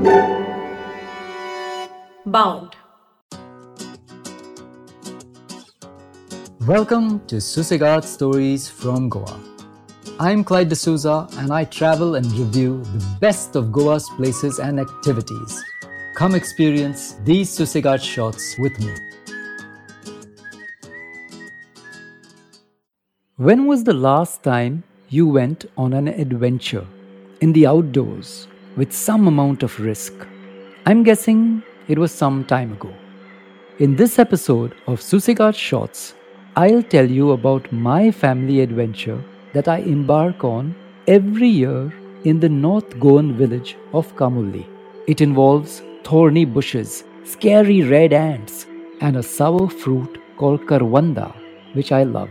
Bound. Welcome to Sossegado Stories from Goa. I'm Clyde D'Souza and I travel and review the best of Goa's places and activities. Come experience these Sossegado shots with me. When was the last time you went on an adventure in the outdoors with some amount of risk? I'm guessing it was some time ago. In this episode of Sossegado Shots, I'll tell you about my family adventure that I embark on every year in the North Goan village of Kamulli. It involves thorny bushes, scary red ants, and a sour fruit called karwanda, which I love.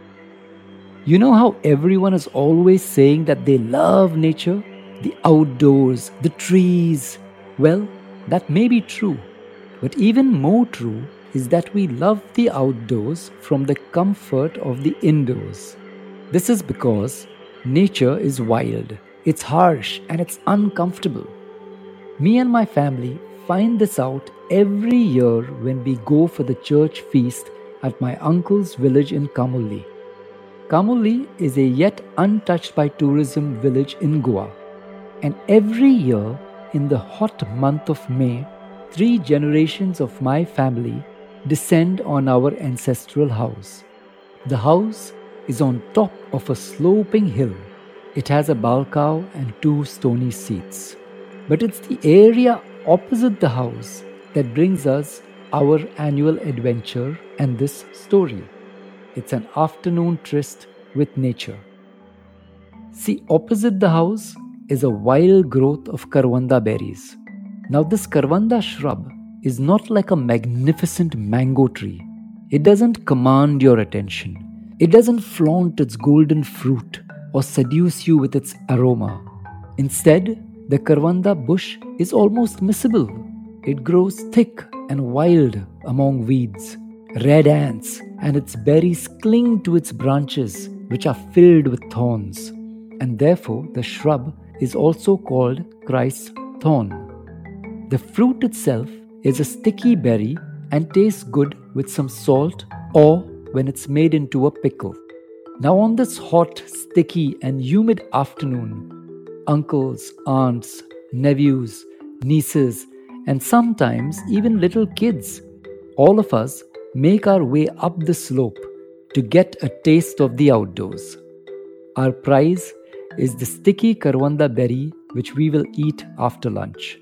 You know how everyone is always saying that they love nature, the outdoors, the trees? Well, that may be true, but even more true is that we love the outdoors from the comfort of the indoors. This is because nature is wild, it's harsh, and it's uncomfortable. Me and my family find this out every year when we go for the church feast at my uncle's village in Kamulli. Kamulli is a yet untouched by tourism village in Goa, and every year in the hot month of May, 3 generations of my family descend on our ancestral house. The house is on top of a sloping hill. It has a balcony and 2 stony seats. But it's the area opposite the house that brings us our annual adventure and this story. It's an afternoon tryst with nature. See, opposite the house is a wild growth of karwanda berries. Now, this karwanda shrub is not like a magnificent mango tree. It doesn't command your attention. It doesn't flaunt its golden fruit or seduce you with its aroma. Instead, the karwanda bush is almost missable. It grows thick and wild among weeds. Red ants and its berries cling to its branches, which are filled with thorns. And therefore, the shrub is also called Christ's thorn. The fruit itself is a sticky berry and tastes good with some salt or when it's made into a pickle. Now, on this hot, sticky, and humid afternoon, uncles, aunts, nephews, nieces, and sometimes even little kids, all of us make our way up the slope to get a taste of the outdoors. Our prize is the sticky karwanda berry, which we will eat after lunch.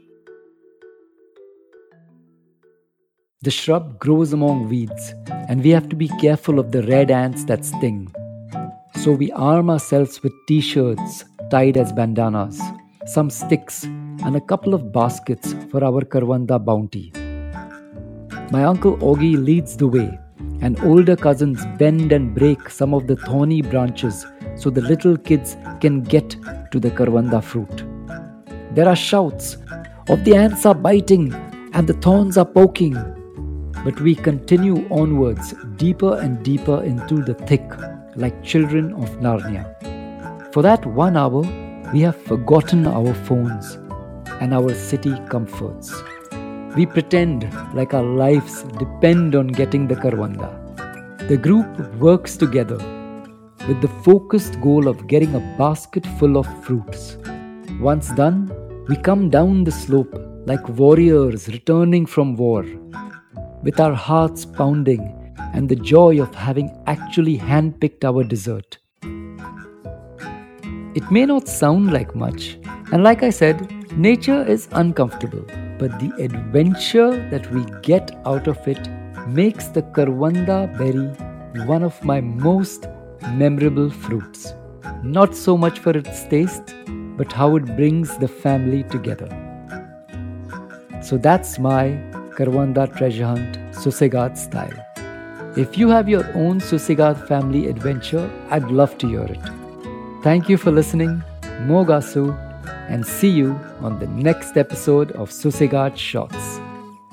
The shrub grows among weeds, and we have to be careful of the red ants that sting. So we arm ourselves with t-shirts tied as bandanas, some sticks, and a couple of baskets for our karwanda bounty. My uncle Augie leads the way, and older cousins bend and break some of the thorny branches so the little kids can get to the karwanda fruit. There are shouts of the ants are biting and the thorns are poking. But we continue onwards, deeper and deeper into the thick, like children of Narnia. For that 1 hour, we have forgotten our phones and our city comforts. We pretend like our lives depend on getting the karwanda. The group works together with the focused goal of getting a basket full of fruits. Once done, we come down the slope like warriors returning from war, with our hearts pounding and the joy of having actually handpicked our dessert. It may not sound like much, and like I said, nature is uncomfortable, but the adventure that we get out of it makes the karwanda berry one of my most memorable fruits. Not so much for its taste, but how it brings the family together. So that's my karwanda treasure hunt, Sossegado style. If you have your own Sossegado family adventure, I'd love to hear it. Thank you for listening, Mogasu, and see you on the next episode of Sossegado Shots.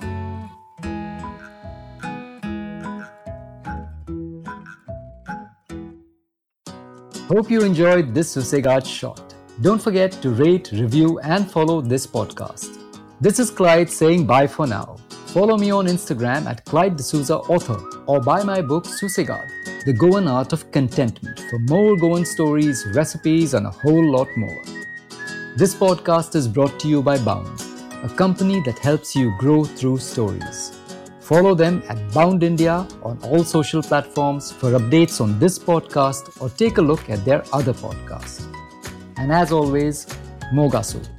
Hope you enjoyed this Sossegado shot. Don't forget to rate, review, and follow this podcast. This is Clyde saying bye for now. Follow me on Instagram at Clyde D'Souza Author or buy my book Susegad, The Goan Art of Contentment for more Goan stories, recipes and a whole lot more. This podcast is brought to you by Bound, a company that helps you grow through stories. Follow them at Bound India on all social platforms for updates on this podcast or take a look at their other podcasts. And as always, Mogasu.